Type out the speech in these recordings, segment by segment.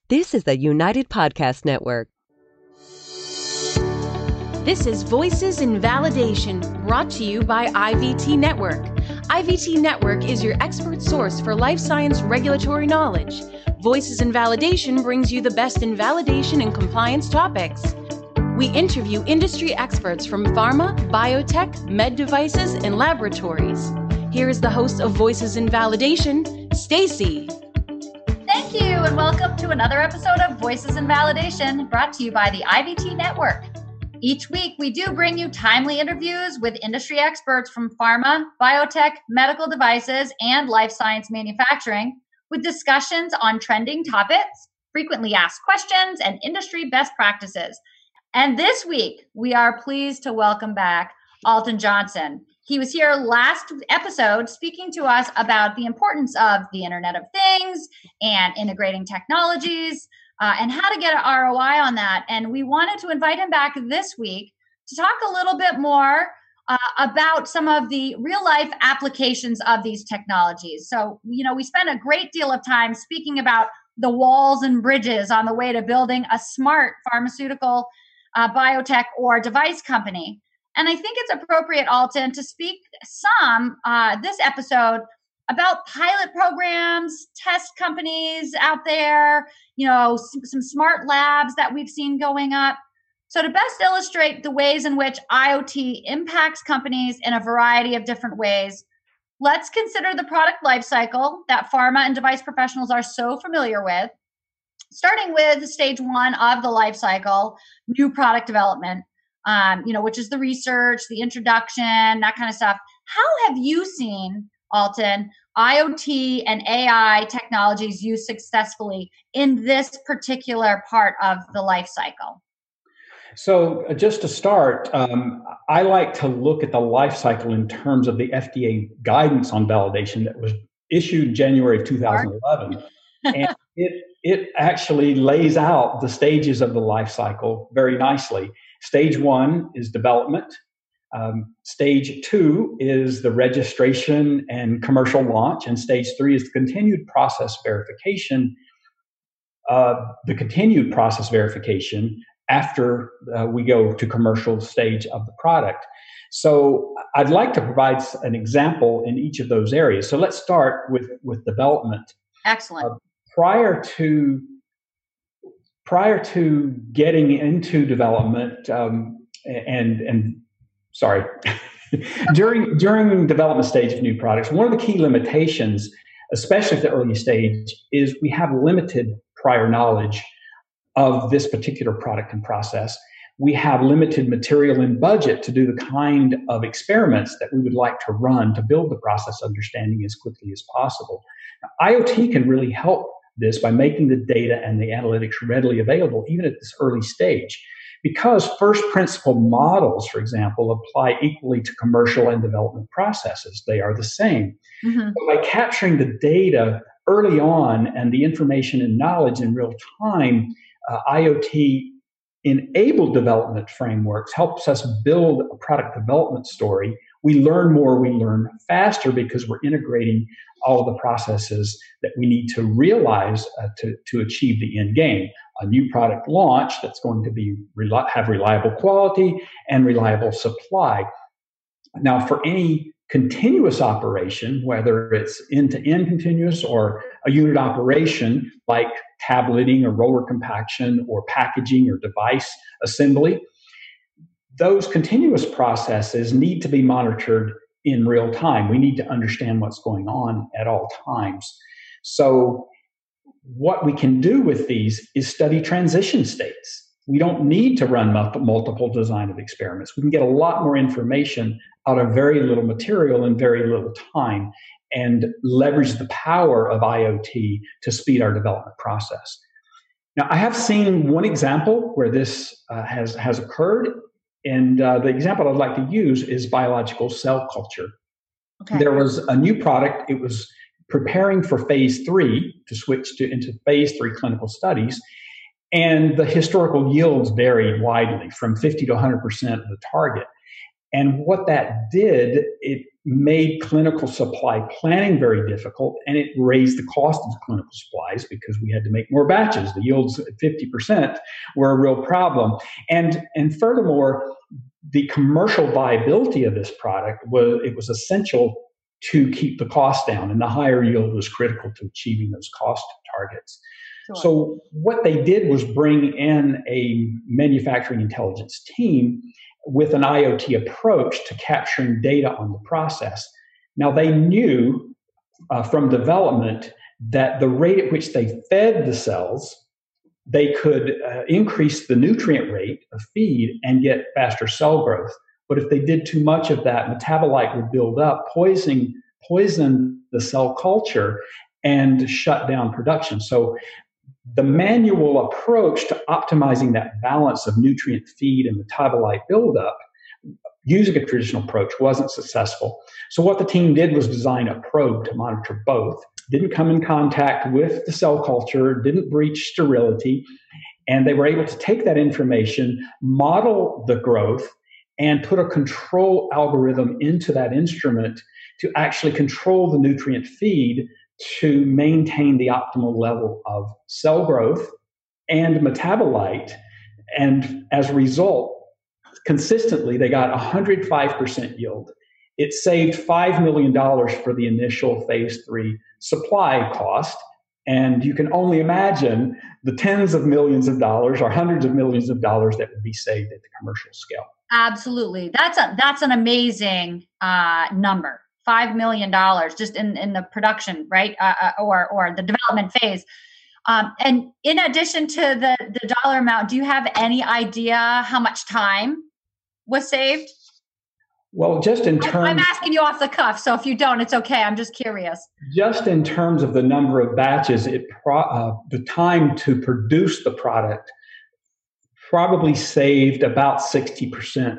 This is the United Podcast Network. This is Voices in Validation, brought to you by IVT Network. IVT Network is your expert source for life science regulatory knowledge. Voices in Validation brings you the best in validation and compliance topics. We interview industry experts from pharma, biotech, med devices, and laboratories. Here is the host of Voices in Validation, Stacy. Thank you, and welcome to another episode of Voices in Validation, brought to you by the IVT Network. Each week, we do bring you timely interviews with industry experts from pharma, biotech, medical devices, and life science manufacturing, with discussions on trending topics, frequently asked questions, and industry best practices. And this week, we are pleased to welcome back Alton Johnson. He was here last episode speaking to us about the importance of the Internet of Things and integrating technologies and how to get an ROI on that. And we wanted to invite him back this week to talk a little bit more about some of the real life applications of these technologies. So, we spent a great deal of time speaking about the walls and bridges on the way to building a smart pharmaceutical, biotech, or device company. And I think it's appropriate, Alton, to speak this episode about pilot programs, test companies out there, some smart labs that we've seen going up. So to best illustrate the ways in which IoT impacts companies in a variety of different ways, let's consider the product lifecycle that pharma and device professionals are so familiar with, starting with stage one of the life cycle, new product development. Which is the research, the introduction, that kind of stuff. How have you seen, Alton, IoT and AI technologies used successfully in this particular part of the life cycle? So just to start, I like to look at the life cycle in terms of the FDA guidance on validation that was issued January of 2011. And it actually lays out the stages of the life cycle very nicely. Stage one is development. Stage two is the registration and commercial launch. And stage three is the continued process verification. After we go to commercial stage of the product. So I'd like to provide an example in each of those areas. So let's start with development. Excellent. Prior to getting into development, during development stage of new products, one of the key limitations, especially at the early stage, is we have limited prior knowledge of this particular product and process. We have limited material and budget to do the kind of experiments that we would like to run to build the process understanding as quickly as possible. Now, IoT can really help this by making the data and the analytics readily available, even at this early stage. Because first principle models, for example, apply equally to commercial and development processes. They are the same. Mm-hmm. By capturing the data early on and the information and knowledge in real time, IoT-enabled development frameworks helps us build a product development story. We learn more, we learn faster because we're integrating all of the processes that we need to realize to achieve the end game. A new product launch that's going to be have reliable quality and reliable supply. Now, for any continuous operation, whether it's end-to-end continuous or a unit operation like tableting or roller compaction or packaging or device assembly, those continuous processes need to be monitored in real time. We need to understand what's going on at all times. So what we can do with these is study transition states. We don't need to run multiple design of experiments. We can get a lot more information out of very little material in very little time and leverage the power of IoT to speed our development process. Now, I have seen one example where this has occurred. And the example I'd like to use is biological cell culture. Okay. There was a new product. It was preparing for phase 3 to switch into phase 3 clinical studies. And the historical yields varied widely from 50 to 100% of the target. And what that did, it made clinical supply planning very difficult, and it raised the cost of clinical supplies because we had to make more batches. The yields at 50% were a real problem. And furthermore, the commercial viability of this product was essential to keep the cost down, and the higher yield was critical to achieving those cost targets. Sure. So what they did was bring in a manufacturing intelligence team with an IoT approach to capturing data on the process. Now, they knew from development that the rate at which they fed the cells, they could increase the nutrient rate of feed and get faster cell growth. But if they did too much of that, metabolite would build up, poison the cell culture, and shut down production. So the manual approach to optimizing that balance of nutrient feed and metabolite buildup using a traditional approach wasn't successful. So what the team did was design a probe to monitor both. Didn't come in contact with the cell culture, didn't breach sterility, and they were able to take that information, model the growth, and put a control algorithm into that instrument to actually control the nutrient feed to maintain the optimal level of cell growth and metabolite. And as a result, consistently, they got 105% yield. It saved $5 million for the initial phase 3 supply cost. And you can only imagine the tens of millions of dollars or hundreds of millions of dollars that would be saved at the commercial scale. Absolutely. That's an amazing number. $5 million just in the production, right? Or the development phase. And in addition to the dollar amount, do you have any idea how much time was saved? Well, just in terms... I'm asking you off the cuff, so if you don't, it's okay. I'm just curious. Just in terms of the number of batches, the time to produce the product probably saved about 60%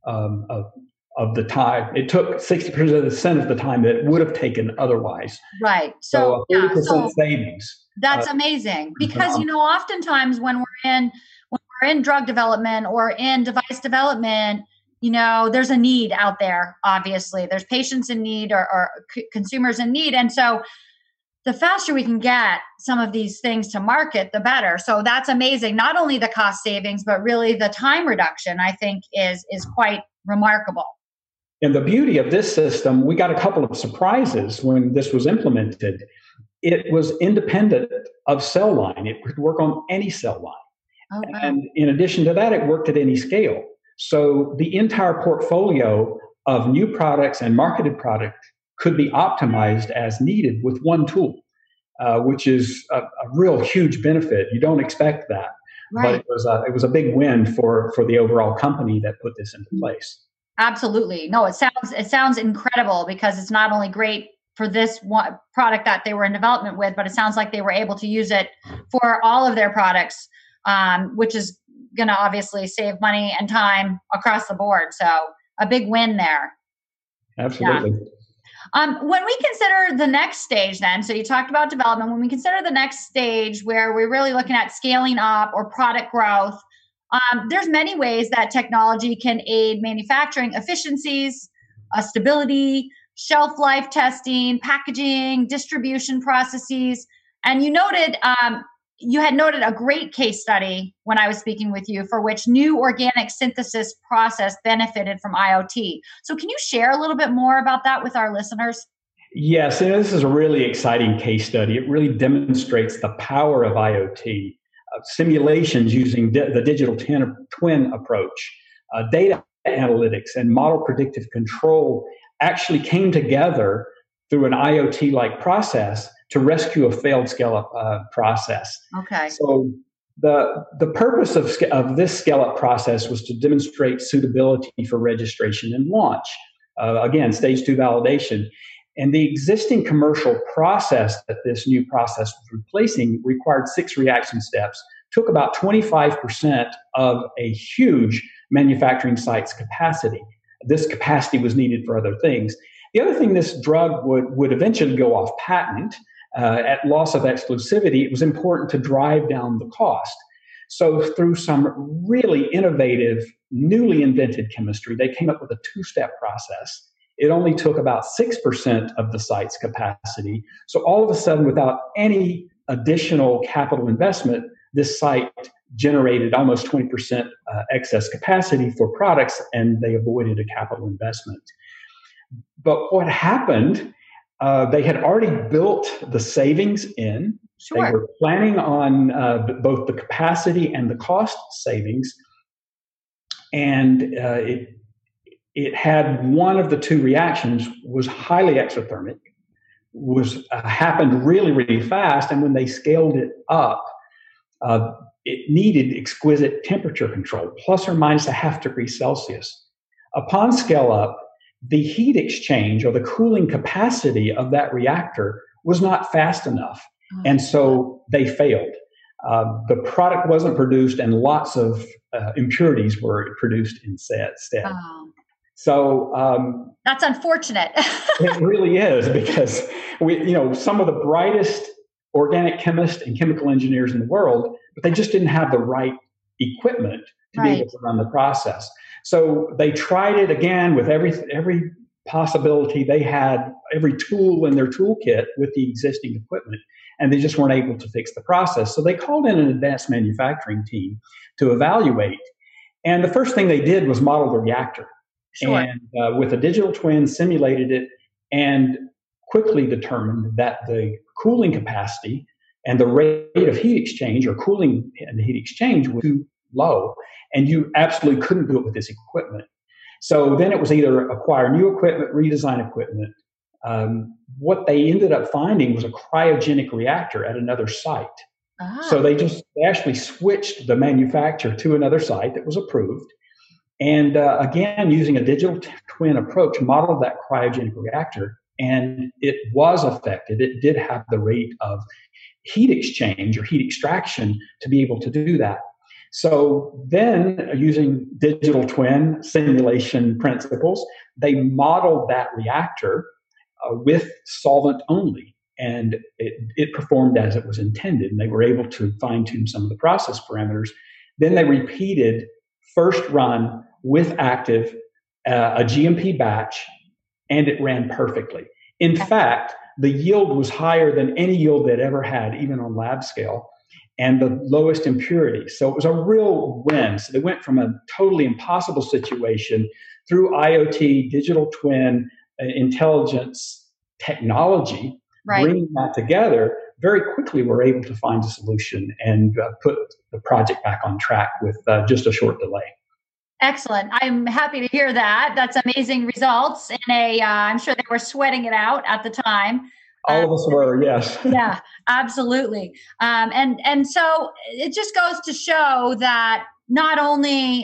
of the time. It took 60% of the time that it would have taken otherwise. Right. So 30% savings. That's amazing because, oftentimes when we're in drug development or in device development, there's a need out there. Obviously, there's patients in need or consumers in need. And so the faster we can get some of these things to market, the better. So that's amazing. Not only the cost savings, but really the time reduction, I think is quite remarkable. And the beauty of this system, we got a couple of surprises when this was implemented. It was independent of cell line. It could work on any cell line. Oh, wow. And in addition to that, it worked at any scale. So the entire portfolio of new products and marketed product could be optimized as needed with one tool, which is a real huge benefit. You don't expect that, right. But it was a big win for the overall company that put this into place. Absolutely. No, it sounds incredible because it's not only great for this one product that they were in development with, but it sounds like they were able to use it for all of their products, which is going to obviously save money and time across the board. So a big win there. Absolutely. Yeah. When we consider the next stage then, so you talked about development, when we consider the next stage where we're really looking at scaling up or product growth, there's many ways that technology can aid manufacturing efficiencies, stability, shelf life testing, packaging, distribution processes. And you had noted a great case study when I was speaking with you for which new organic synthesis process benefited from IoT. So can you share a little bit more about that with our listeners? Yes, and this is a really exciting case study. It really demonstrates the power of IoT. Simulations using the digital twin approach, data analytics, and model predictive control actually came together through an IoT-like process to rescue a failed scale-up process. Okay. So the purpose of this scale-up process was to demonstrate suitability for registration and launch. Again, stage 2 validation. And the existing commercial process that this new process was replacing required 6 reaction steps, took about 25% of a huge manufacturing site's capacity. This capacity was needed for other things. The other thing, this drug would eventually go off patent at loss of exclusivity. It was important to drive down the cost. So through some really innovative, newly invented chemistry, they came up with a 2-step process. it only took about 6% of the site's capacity. So all of a sudden, without any additional capital investment, this site generated almost 20% excess capacity for products, and they avoided a capital investment. But what happened, they had already built the savings in. Sure. They were planning on both the capacity and the cost savings. And it had one of the two reactions was highly exothermic, happened really, really fast. And when they scaled it up, it needed exquisite temperature control, plus or minus a half degree Celsius. Upon scale up, the heat exchange or the cooling capacity of that reactor was not fast enough. And so they failed. The product wasn't produced, and lots of impurities were produced instead. So that's unfortunate. It really is, because some of the brightest organic chemists and chemical engineers in the world, but they just didn't have the right equipment to be able to run the process. So they tried it again with every possibility. They had every tool in their toolkit with the existing equipment, and they just weren't able to fix the process. So they called in an advanced manufacturing team to evaluate. And the first thing they did was model the reactor. Sure. And with a digital twin, simulated it, and quickly determined that the cooling capacity and the rate of heat exchange, or cooling and heat exchange, was too low, and you absolutely couldn't do it with this equipment. So then it was either acquire new equipment, redesign equipment. What they ended up finding was a cryogenic reactor at another site. So they actually switched the manufacturer to another site that was approved. And again, using a digital twin approach, modeled that cryogenic reactor, and it was effective. It did have the rate of heat exchange or heat extraction to be able to do that. So then, using digital twin simulation principles, they modeled that reactor with solvent only, and it performed as it was intended, and they were able to fine-tune some of the process parameters. Then they repeated first run with active, a GMP batch, and it ran perfectly. In fact, the yield was higher than any yield they'd ever had, even on lab scale, and the lowest impurity. So it was a real win. So they went from a totally impossible situation through IoT, digital twin, intelligence technology, bringing that together. Very quickly, we're able to find a solution and put the project back on track with just a short delay. Excellent. I'm happy to hear that. That's amazing results. And I'm sure they were sweating it out at the time. All of us were, yes. Yeah, absolutely. And so it just goes to show that not only,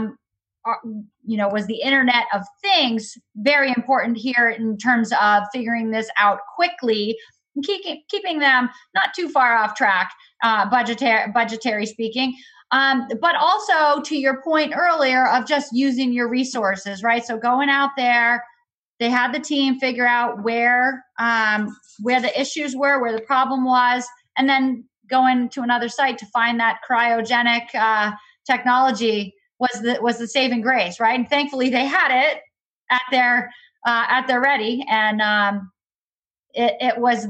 was the Internet of Things very important here in terms of figuring this out quickly, and keeping them not too far off track, budgetary speaking. But also to your point earlier of just using your resources, right? So going out there, they had the team figure out where the issues were, where the problem was, and then going to another site to find that cryogenic technology was the saving grace, right? And thankfully they had it at their ready, and it was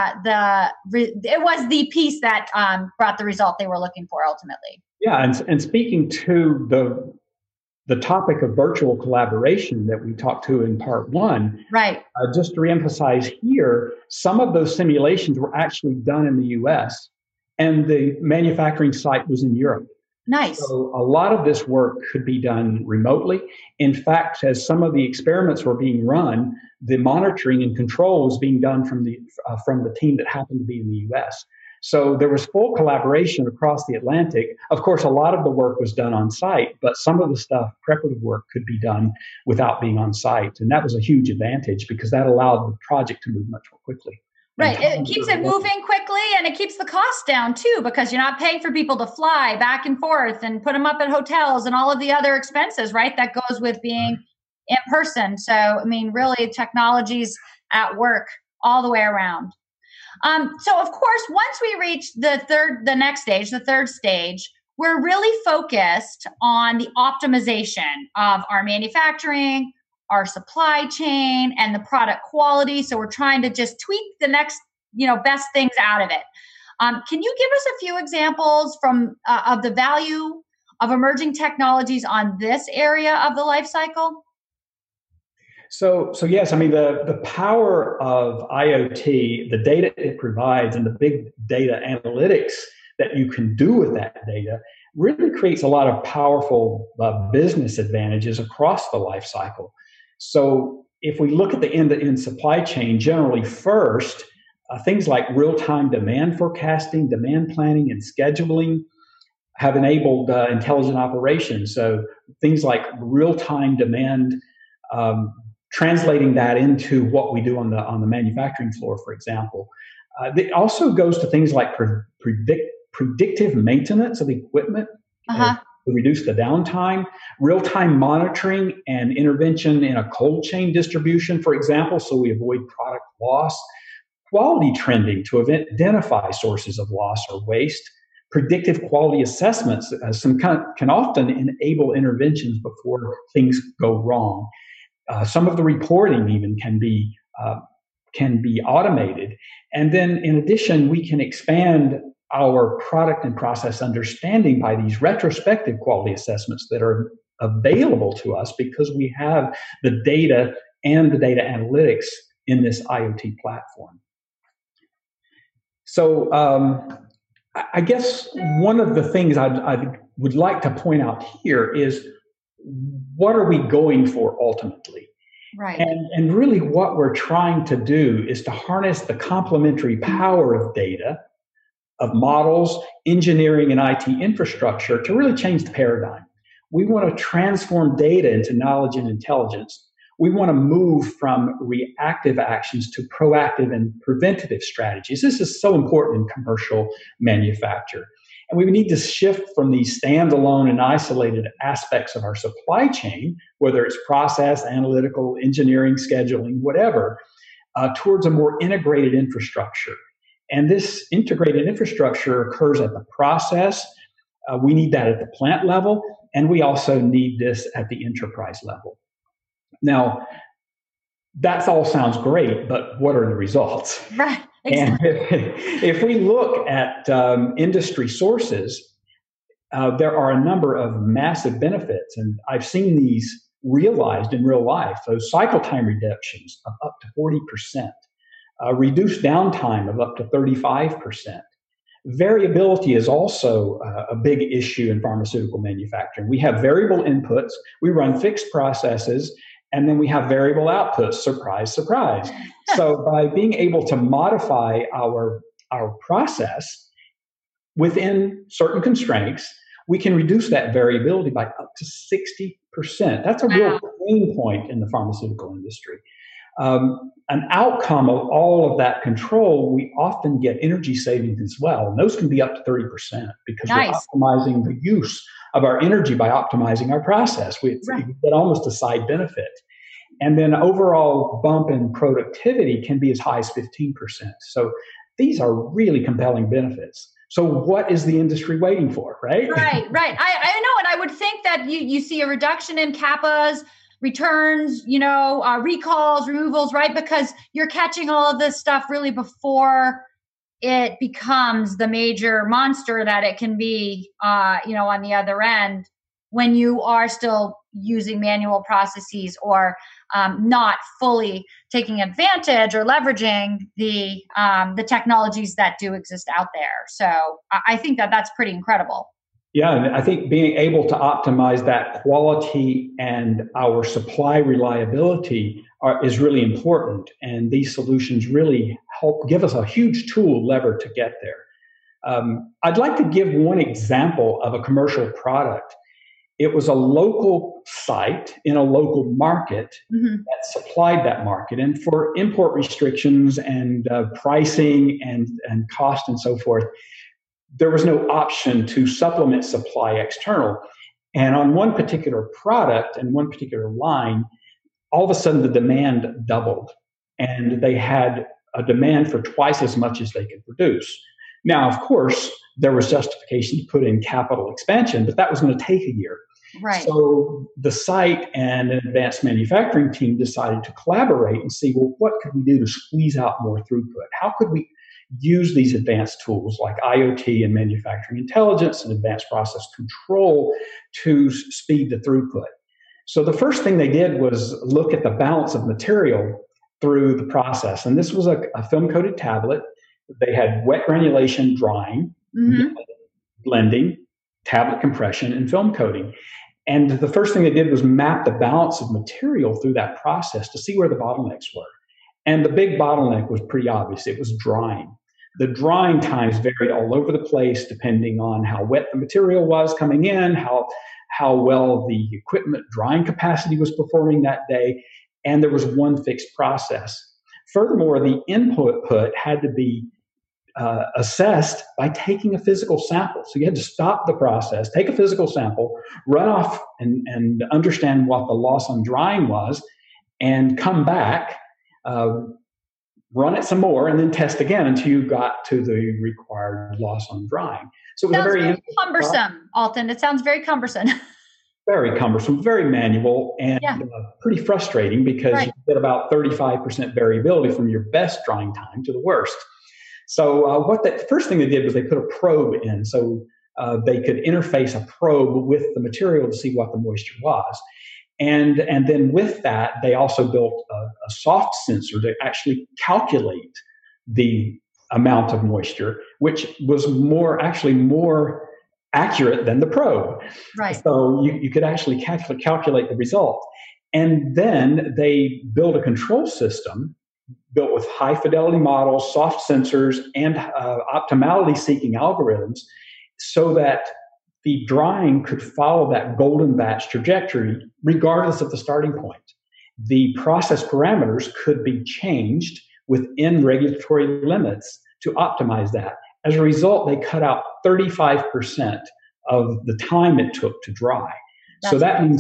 the piece that brought the result they were looking for ultimately. Yeah, and speaking to the topic of virtual collaboration that we talked to in part one, right? Just to reemphasize here, some of those simulations were actually done in the U.S. and the manufacturing site was in Europe. Nice. So a lot of this work could be done remotely. In fact, as some of the experiments were being run, the monitoring and control was being done from the team that happened to be in the U.S. So there was full collaboration across the Atlantic. Of course, a lot of the work was done on site, but some of the stuff, preparative work, could be done without being on site. And that was a huge advantage because that allowed the project to move much more quickly. Right. It keeps it moving quickly, and it keeps the cost down too, because you're not paying for people to fly back and forth and put them up at hotels and all of the other expenses, right? That goes with being in person. So, I mean, really technology's at work all the way around. So of course, once we reach the third stage, we're really focused on the optimization of our manufacturing, our supply chain and the product quality. So we're trying to just tweak the next, best things out of it. Can you give us a few examples of the value of emerging technologies on this area of the life cycle? So yes, I mean, the power of IoT, the data it provides, and the big data analytics that you can do with that data really creates a lot of powerful business advantages across the life cycle. So if we look at the end-to-end supply chain, generally first, things like real-time demand forecasting, demand planning, and scheduling have enabled intelligent operations. So things like real-time demand, translating that into what we do on the manufacturing floor, for example. It also goes to things like predictive maintenance of equipment to reduce the downtime, real-time monitoring and intervention in a cold chain distribution, for example, so we avoid product loss, quality trending to identify sources of loss or waste, predictive quality assessments can often enable interventions before things go wrong. Some of the reporting even can be automated. And then in addition, we can expand our product and process understanding by these retrospective quality assessments that are available to us because we have the data and the data analytics in this IoT platform. So I guess one of the things I would like to point out here is, what are we going for ultimately? Right. And really what we're trying to do is to harness the complementary power of data, of models, engineering, and IT infrastructure to really change the paradigm. We want to transform data into knowledge and intelligence. We want to move from reactive actions to proactive and preventative strategies. This is so important in commercial manufacture. And we need to shift from these standalone and isolated aspects of our supply chain, whether it's process, analytical, engineering, scheduling, whatever, towards a more integrated infrastructure. And this integrated infrastructure occurs at the process. We need that at the plant level, and we also need this at the enterprise level. Now, that all sounds great, but what are the results? Right. Exactly. And if we look at industry sources, there are a number of massive benefits, and I've seen these realized in real life. Those cycle time reductions of up to 40%, reduced downtime of up to 35%. Variability is also a big issue in pharmaceutical manufacturing. We have variable inputs, we run fixed processes, and then we have variable outputs. Surprise, surprise. So by being able to modify our process within certain constraints, we can reduce that variability by up to 60%. That's a real pain point in the pharmaceutical industry. An outcome of all of that control, we often get energy savings as well. And those can be up to 30% because we're optimizing the use of our energy by optimizing our process. We get almost a side benefit. And then overall bump in productivity can be as high as 15%. So these are really compelling benefits. So what is the industry waiting for, right? Right. I know. And I would think that you see a reduction in CAPAs, returns, recalls, removals, right? Because you're catching all of this stuff really before it becomes the major monster that it can be, on the other end when you are still using manual processes or not fully taking advantage or leveraging the technologies that do exist out there. So I think that that's pretty incredible. Yeah, and I think being able to optimize that quality and our supply reliability is really important. And these solutions really help give us a huge tool lever to get there. I'd like to give one example of a commercial product. It was a local site in a local market that supplied that market. And for import restrictions and pricing and cost and so forth, there was no option to supplement supply external. And on one particular product and one particular line, all of a sudden the demand doubled. And they had a demand for twice as much as they could produce. Now, of course, there was justification to put in capital expansion, but that was going to take a year. Right. So the site and an advanced manufacturing team decided to collaborate and see, well, what could we do to squeeze out more throughput? How could we use these advanced tools like IoT and manufacturing intelligence and advanced process control to speed the throughput? So the first thing they did was look at the balance of material through the process. And this was a film-coated tablet. They had wet granulation drying, blending, tablet compression, and film coating. And the first thing they did was map the balance of material through that process to see where the bottlenecks were. And the big bottleneck was pretty obvious. It was drying. The drying times varied all over the place depending on how wet the material was coming in, how well the equipment drying capacity was performing that day, and there was one fixed process. Furthermore, the input had to be assessed by taking a physical sample. So you had to stop the process, take a physical sample, run off and understand what the loss on drying was, and come back, run it some more, and then test again until you got to the required loss on drying. So it was very cumbersome, Alton. It sounds very cumbersome. Very cumbersome, very manual, and pretty frustrating because you get about 35% variability from your best drying time to the worst. So the first thing they did was they put a probe in, so they could interface a probe with the material to see what the moisture was. And then with that, they also built a soft sensor to actually calculate the amount of moisture, which was more accurate than the probe. Right. So you could actually calculate the result. And then they built a control system built with high fidelity models, soft sensors, and optimality seeking algorithms so that the drying could follow that golden batch trajectory regardless of the starting point. The process parameters could be changed within regulatory limits to optimize that. As a result, they cut out 35% of the time it took to dry. So that means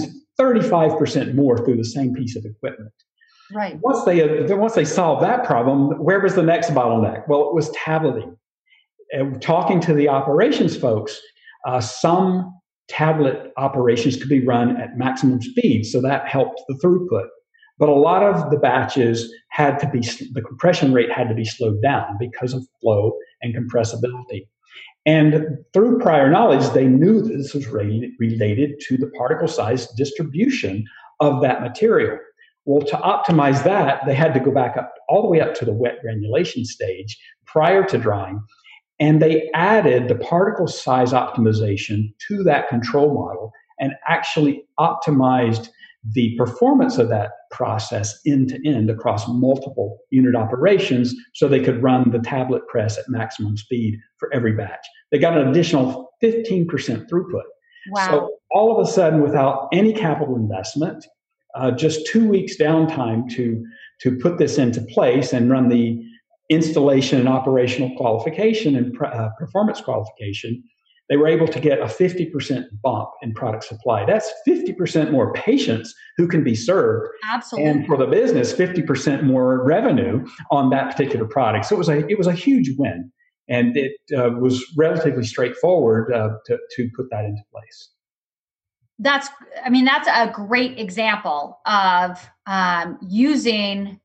35% more through the same piece of equipment. Right. Once they solved that problem, where was the next bottleneck? Well, it was tableting. And talking to the operations folks, some tablet operations could be run at maximum speed, so that helped the throughput. But a lot of the batches the compression rate had to be slowed down because of flow and compressibility. And through prior knowledge, they knew that this was related to the particle size distribution of that material. Well, to optimize that, they had to go back up all the way up to the wet granulation stage prior to drying. And they added the particle size optimization to that control model and actually optimized the performance of that process end to end across multiple unit operations so they could run the tablet press at maximum speed for every batch. They got an additional 15% throughput. Wow. So all of a sudden, without any capital investment, just 2 weeks downtime to put this into place and run the installation and operational qualification and performance qualification, they were able to get a 50% bump in product supply. That's 50% more patients who can be served. Absolutely. And for the business, 50% more revenue on that particular product. So it was a huge win. And it was relatively straightforward to put that into place. That's a great example of leveraging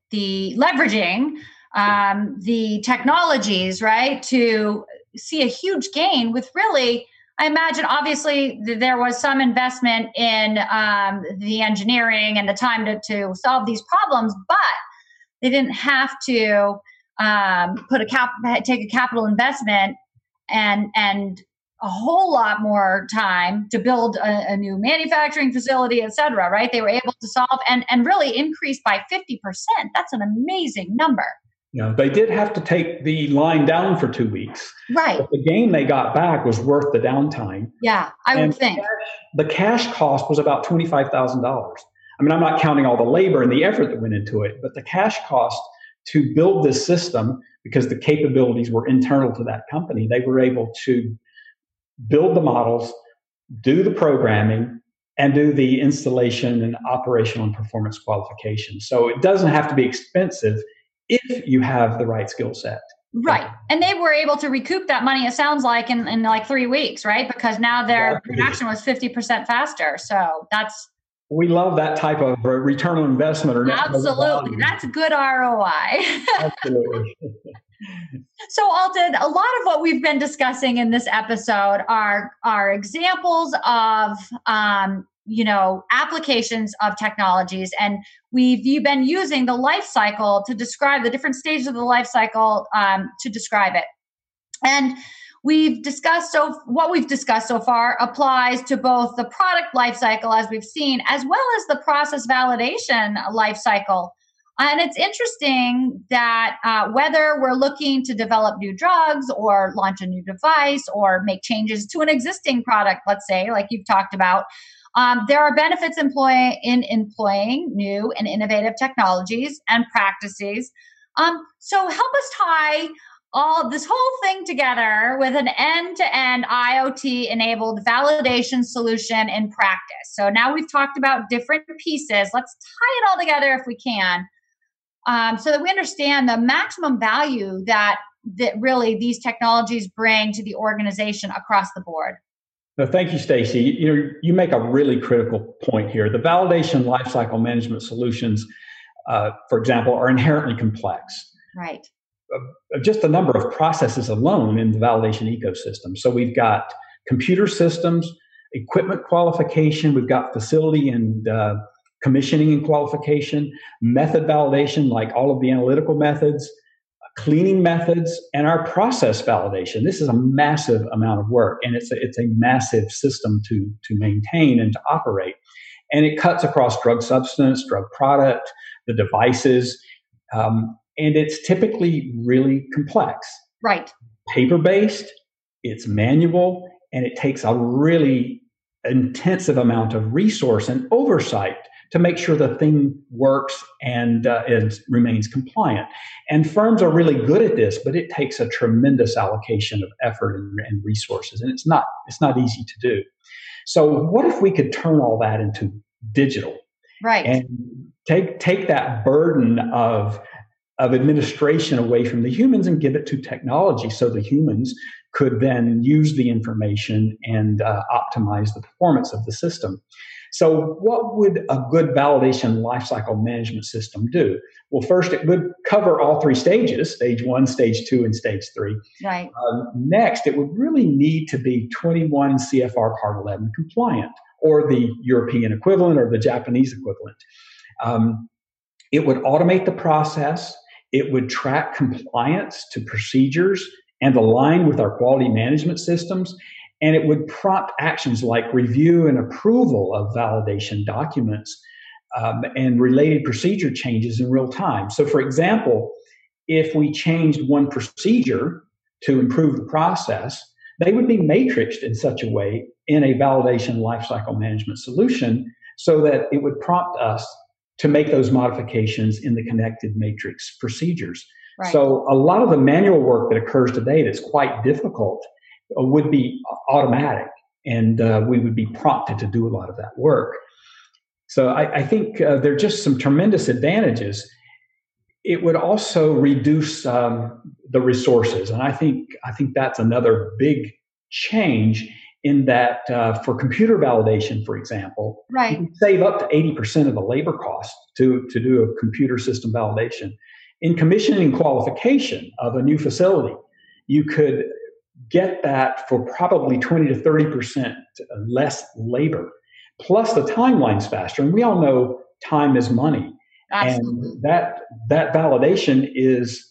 the technologies, right, to see a huge gain with really, I imagine, obviously, there was some investment in the engineering and the time to solve these problems, but they didn't have to take a capital investment and a whole lot more time to build a new manufacturing facility, et cetera, right? They were able to solve and really increase by 50%. That's an amazing number. Yeah, they did have to take the line down for 2 weeks. Right. But the gain they got back was worth the downtime. Yeah, I would think. The cash cost was about $25,000. I mean, I'm not counting all the labor and the effort that went into it, but the cash cost to build this system, because the capabilities were internal to that company, they were able to build the models, do the programming, and do the installation and operational and performance qualification. So it doesn't have to be expensive if you have the right skill set. Right. And they were able to recoup that money, it sounds like, in like 3 weeks, right? Because now their production was 50% faster. So we love that type of return on investment or net absolutely. That's good ROI. Absolutely. So, Alton, a lot of what we've been discussing in this episode are examples of applications of technologies, and you've been using the life cycle to describe the different stages of the life cycle to describe it. And what we've discussed so far applies to both the product life cycle, as we've seen, as well as the process validation life cycle. And it's interesting that whether we're looking to develop new drugs or launch a new device or make changes to an existing product, let's say, like you've talked about, there are benefits in employing new and innovative technologies and practices. So help us tie all this whole thing together with an end-to-end IoT-enabled validation solution in practice. So now we've talked about different pieces. Let's tie it all together if we can, so that we understand the maximum value that really these technologies bring to the organization across the board. No, thank you, Stacy. You make a really critical point here. The validation lifecycle management solutions, for example, are inherently complex. Right. Just the number of processes alone in the validation ecosystem. So we've got computer systems, equipment qualification, we've got facility and commissioning and qualification, method validation, like all of the analytical methods, cleaning methods, and our process validation. This is a massive amount of work, and it's a massive system to maintain and to operate. And it cuts across drug substance, drug product, the devices, and it's typically really complex. Right. Paper-based, it's manual, and it takes a really intensive amount of resource and oversight to make sure the thing works and it remains compliant. And firms are really good at this, but it takes a tremendous allocation of effort and resources, and it's not easy to do. So what if we could turn all that into digital? Right. And take that burden of administration away from the humans and give it to technology, so the humans could then use the information and optimize the performance of the system. So what would a good validation lifecycle management system do? Well, first, it would cover all three stages, stage 1, stage 2, and stage 3. Right. Next, it would really need to be 21 CFR Part 11 compliant, or the European equivalent or the Japanese equivalent. It would automate the process. It would track compliance to procedures and align with our quality management systems. And it would prompt actions like review and approval of validation documents and related procedure changes in real time. So, for example, if we changed one procedure to improve the process, they would be matrixed in such a way in a validation lifecycle management solution so that it would prompt us to make those modifications in the connected matrix procedures. Right. So a lot of the manual work that occurs today that's quite difficult would be automatic, and we would be prompted to do a lot of that work. So I think there are just some tremendous advantages. It would also reduce the resources, and I think that's another big change in that for computer validation, for example, right, you can save up to 80% of the labor cost to do a computer system validation. In commissioning and qualification of a new facility, you could get that for probably 20 to 30% less labor. Plus the timeline's faster. And we all know time is money. Absolutely. And that validation is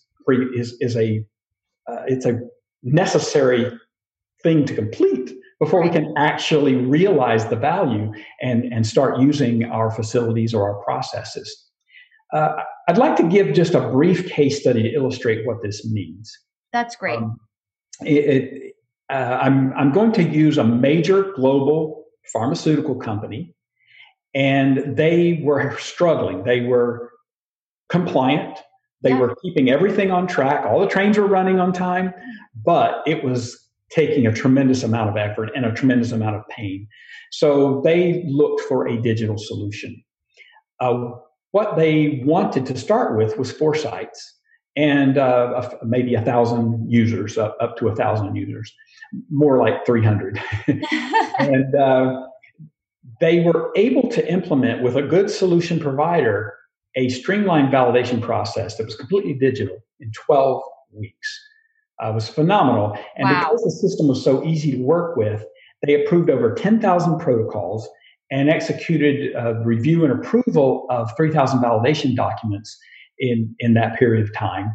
a necessary thing to complete before Right. we can actually realize the value and start using our facilities or our processes. I'd like to give just a brief case study to illustrate what this means. That's great. I'm going to use a major global pharmaceutical company, and they were struggling. They were compliant. They were keeping everything on track. All the trains were running on time, but it was taking a tremendous amount of effort and a tremendous amount of pain. So they looked for a digital solution. What they wanted to start with was 4 sites. and maybe 1,000 users, up to 1,000 users, more like 300. And they were able to implement with a good solution provider a streamlined validation process that was completely digital in 12 weeks. It was phenomenal. And because the system was so easy to work with, they approved over 10,000 protocols and executed review and approval of 3,000 validation documents in that period of time.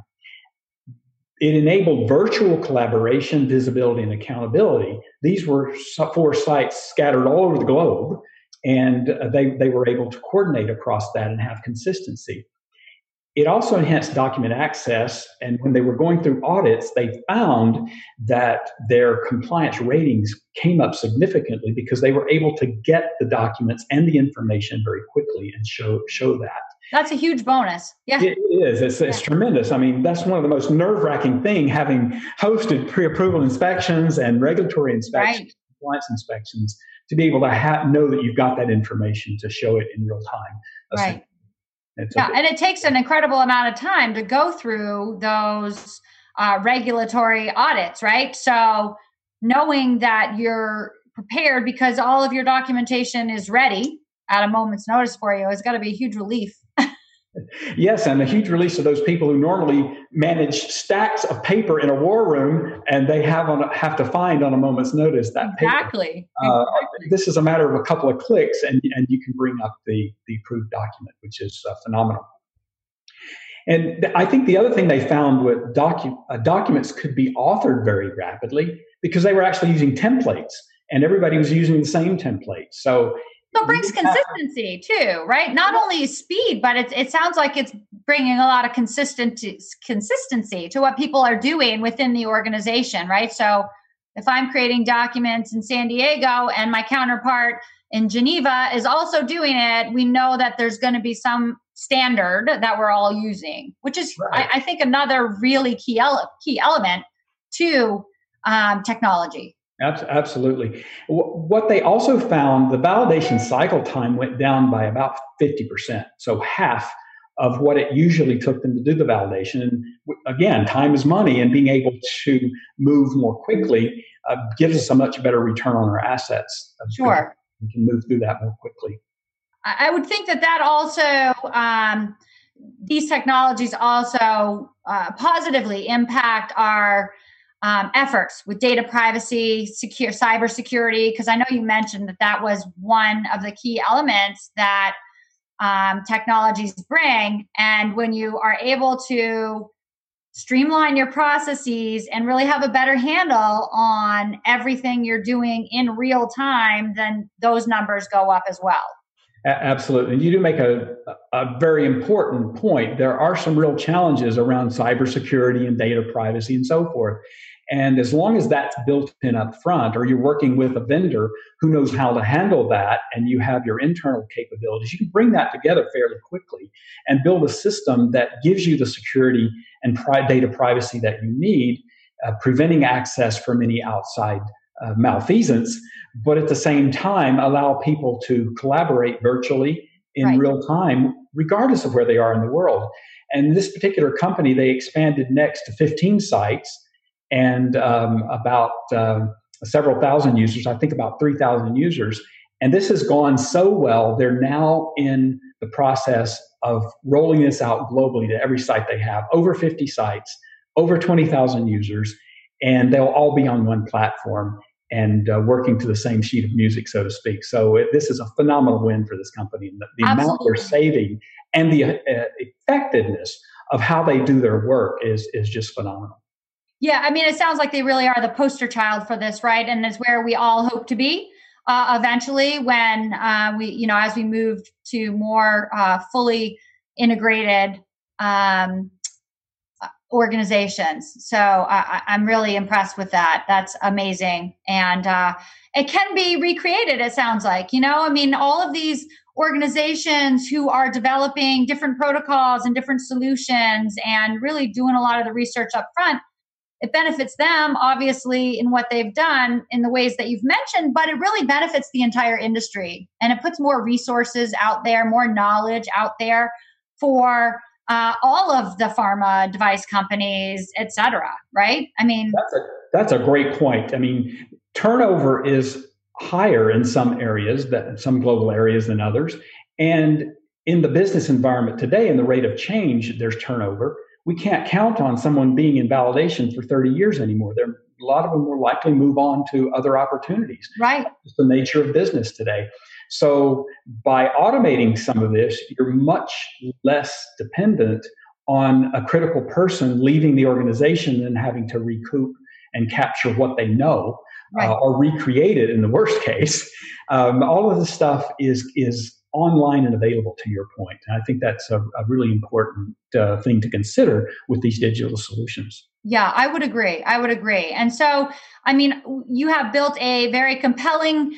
It enabled virtual collaboration, visibility, and accountability. These were 4 sites scattered all over the globe, and they were able to coordinate across that and have consistency. It also enhanced document access, and when they were going through audits, they found that their compliance ratings came up significantly because they were able to get the documents and the information very quickly and show that. That's a huge bonus. Yeah, it is. It's tremendous. I mean, that's one of the most nerve-wracking things, having hosted pre-approval inspections and regulatory inspections, compliance inspections, to be able to know that you've got that information to show it in real time. And it takes an incredible amount of time to go through those regulatory audits, right? So knowing that you're prepared because all of your documentation is ready at a moment's notice for you has got to be a huge relief. Yes, and a huge release of those people who normally manage stacks of paper in a war room, and they have to find on a moment's notice that paper. Exactly. This is a matter of a couple of clicks, and you can bring up the approved document, which is phenomenal. And I think the other thing they found with documents could be authored very rapidly because they were actually using templates, and everybody was using the same template. So it brings consistency too, right? Not only speed, but it sounds like it's bringing a lot of consistency to what people are doing within the organization, right? So if I'm creating documents in San Diego and my counterpart in Geneva is also doing it, we know that there's going to be some standard that we're all using, which is, I think, another really key element to technology. Absolutely. What they also found, the validation cycle time went down by about 50%. So half of what it usually took them to do the validation. And again, time is money, and being able to move more quickly gives us a much better return on our assets. Sure. We can move through that more quickly. I would think that also, these technologies also positively impact our efforts with data privacy, cybersecurity, because I know you mentioned that was one of the key elements that technologies bring. And when you are able to streamline your processes and really have a better handle on everything you're doing in real time, then those numbers go up as well. Absolutely. And you do make a very important point. There are some real challenges around cybersecurity and data privacy and so forth. And as long as that's built in up front, or you're working with a vendor who knows how to handle that, and you have your internal capabilities, you can bring that together fairly quickly and build a system that gives you the security and data privacy that you need, preventing access from any outside malfeasance, but at the same time allow people to collaborate virtually in real time, regardless of where they are in the world. And this particular company, they expanded next to 15 sites and about several thousand users, I think about 3,000 users. And this has gone so well, they're now in the process of rolling this out globally to every site they have, over 50 sites, over 20,000 users, and they'll all be on one platform and working to the same sheet of music, so to speak. So this is a phenomenal win for this company. And the amount they're saving and the effectiveness of how they do their work is just phenomenal. Yeah, I mean, it sounds like they really are the poster child for this, right? And it's where we all hope to be eventually when as we move to more fully integrated organizations. So I'm really impressed with that. That's amazing. And it can be recreated, it sounds like. I mean, all of these organizations who are developing different protocols and different solutions and really doing a lot of the research up front, it benefits them, obviously, in what they've done in the ways that you've mentioned, but it really benefits the entire industry. And it puts more resources out there, more knowledge out there for all of the pharma device companies, et cetera, right? I mean, that's a great point. I mean, turnover is higher in some areas, some global areas than others. And in the business environment today, in the rate of change, there's turnover. We can't count on someone being in validation for 30 years anymore. A lot of them will likely move on to other opportunities. Right. It's the nature of business today. So by automating some of this, you're much less dependent on a critical person leaving the organization and having to recoup and capture what they know, right, or recreate it in the worst case. All of this stuff is online and available, to your point. And I think that's a really important thing to consider with these digital solutions. Yeah, I would agree. And so, I mean, you have built a very compelling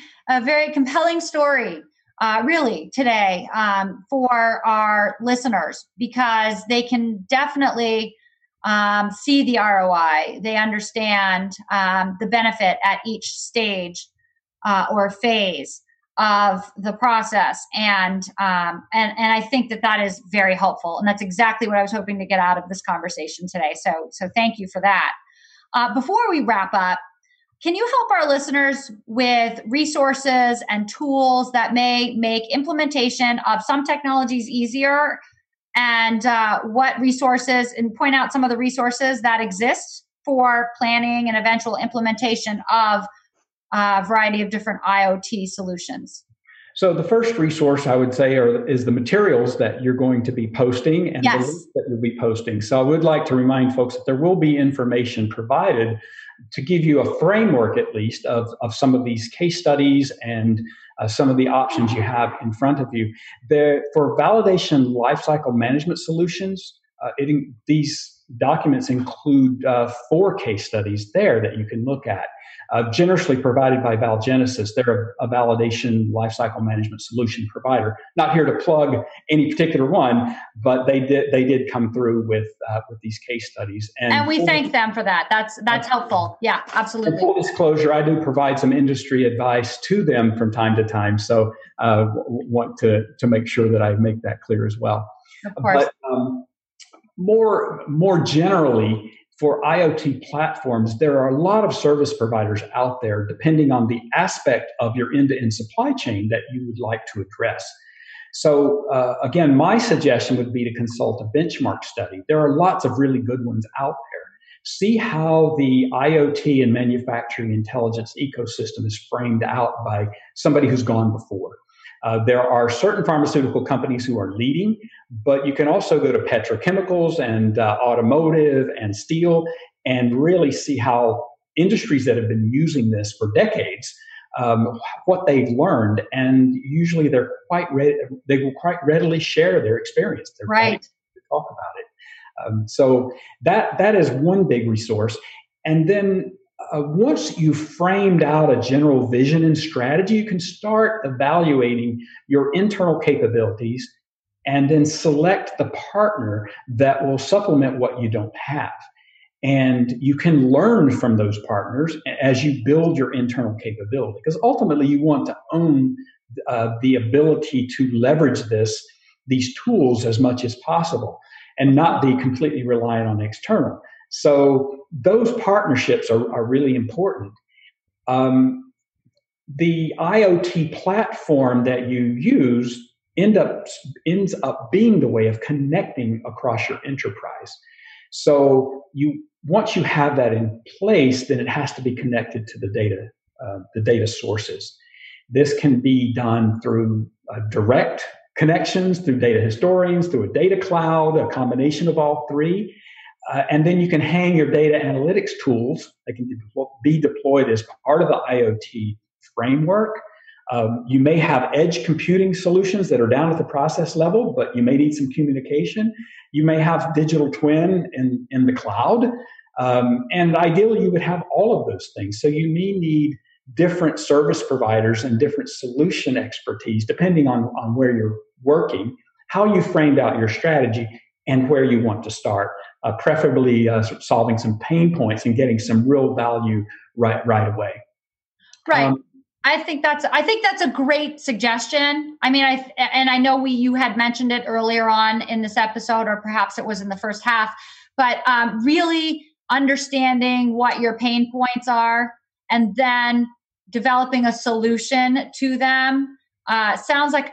story, really, today for our listeners, because they can definitely see the ROI. They understand the benefit at each stage or phase of the process, and I think that is very helpful, and that's exactly what I was hoping to get out of this conversation today. So thank you for that. Before we wrap up, can you help our listeners with resources and tools that may make implementation of some technologies easier, and what resources, and point out some of the resources that exist for planning and eventual implementation of a variety of different IoT solutions? So the first resource I would say is the materials that you're going to be posting and yes, the links that you'll be posting. So I would like to remind folks that there will be information provided to give you a framework, at least, of some of these case studies and some of the options you have in front of you. For validation lifecycle management solutions, these documents include 4 case studies there that you can look at. Generously provided by Valgenesis. They're a validation lifecycle management solution provider. Not here to plug any particular one, but they did come through with these case studies, and we thank them for that. That's helpful. Yeah, absolutely. Full disclosure, I do provide some industry advice to them from time to time, so want to make sure that I make that clear as well. Of course. But more generally, for IoT platforms, there are a lot of service providers out there, depending on the aspect of your end-to-end supply chain that you would like to address. So again, my suggestion would be to consult a benchmark study. There are lots of really good ones out there. See how the IoT and manufacturing intelligence ecosystem is framed out by somebody who's gone before. There are certain pharmaceutical companies who are leading, but you can also go to petrochemicals and automotive and steel and really see how industries that have been using this for decades, what they've learned, and usually they will quite readily share their experience. They're right to talk about it. So that is one big resource. And then once you've framed out a general vision and strategy, you can start evaluating your internal capabilities and then select the partner that will supplement what you don't have. And you can learn from those partners as you build your internal capability, because ultimately you want to own the ability to leverage these tools as much as possible and not be completely reliant on external. So those partnerships are really important. The IoT platform that you use ends up being the way of connecting across your enterprise. So once you have that in place, then it has to be connected to the data sources. This can be done through direct connections, through data historians, through a data cloud, a combination of all three. And then you can hang your data analytics tools. They can be deployed as part of the IoT framework. You may have edge computing solutions that are down at the process level, but you may need some communication. You may have digital twin in the cloud. And ideally, you would have all of those things. So you may need different service providers and different solution expertise, depending on where you're working, how you framed out your strategy, and where you want to start, preferably solving some pain points and getting some real value right away. Right. I think that's a great suggestion. I mean, I know you had mentioned it earlier on in this episode, or perhaps it was in the first half, but really understanding what your pain points are and then developing a solution to them sounds like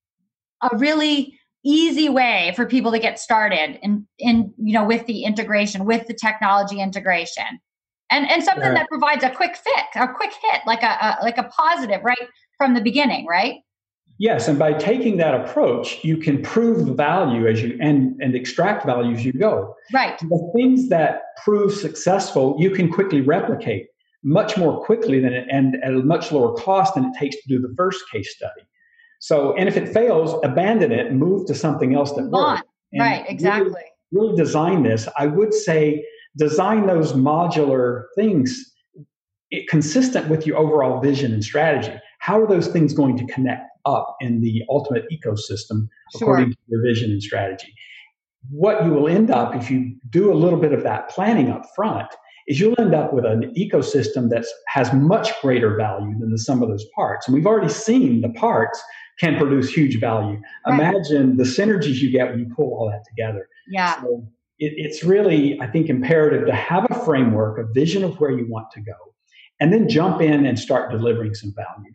a really easy way for people to get started in with the integration, with the technology integration. And something that provides a quick hit, like a positive right from the beginning, right? Yes, and by taking that approach, you can prove the value as you and extract value as you go. Right. The things that prove successful, you can quickly replicate much more quickly and at a much lower cost than it takes to do the first case study. So, and if it fails, abandon it and move to something else that works. Right, exactly. Really design this. I would say design those modular things consistent with your overall vision and strategy. How are those things going to connect up in the ultimate ecosystem according to your vision and strategy? What you will end up, if you do a little bit of that planning up front, is you'll end up with an ecosystem that has much greater value than the sum of those parts. And we've already seen the parts can produce huge value. Right. Imagine the synergies you get when you pull all that together. Yeah. So it's really, I think, imperative to have a framework, a vision of where you want to go, and then jump in and start delivering some value.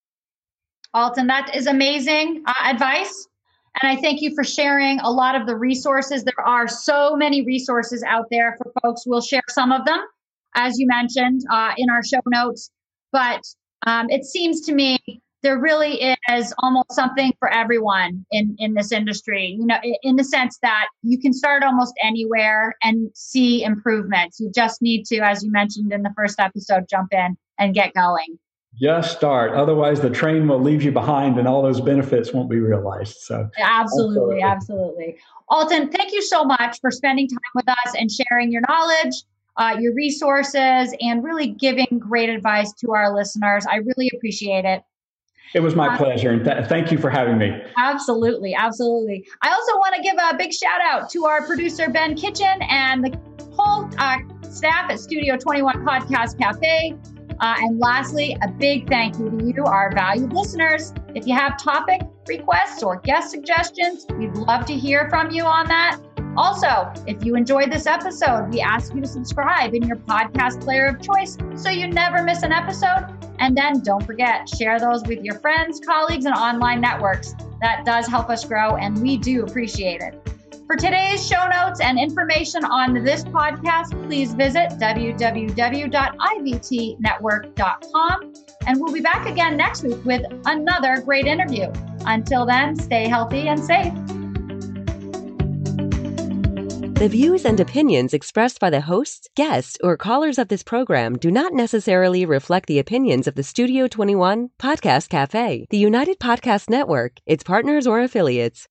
Alton, that is amazing advice. And I thank you for sharing a lot of the resources. There are so many resources out there for folks. We'll share some of them, as you mentioned, in our show notes. But it seems to me there really is almost something for everyone in this industry, in the sense that you can start almost anywhere and see improvements. You just need to, as you mentioned in the first episode, jump in and get going. Just start. Otherwise, the train will leave you behind and all those benefits won't be realized. So Absolutely. Alton, thank you so much for spending time with us and sharing your knowledge, your resources, and really giving great advice to our listeners. I really appreciate it. It was my pleasure. And thank you for having me. Absolutely. I also want to give a big shout out to our producer, Ben Kitchen, and the whole staff at Studio 21 Podcast Cafe. And lastly, a big thank you to you, our valued listeners. If you have topic requests or guest suggestions, we'd love to hear from you on that. Also, if you enjoyed this episode, we ask you to subscribe in your podcast player of choice so you never miss an episode. And then don't forget, share those with your friends, colleagues, and online networks. That does help us grow, and we do appreciate it. For today's show notes and information on this podcast, please visit www.ivtnetwork.com. And we'll be back again next week with another great interview. Until then, stay healthy and safe. The views and opinions expressed by the hosts, guests, or callers of this program do not necessarily reflect the opinions of the Studio 21 Podcast Cafe, the United Podcast Network, its partners, or affiliates.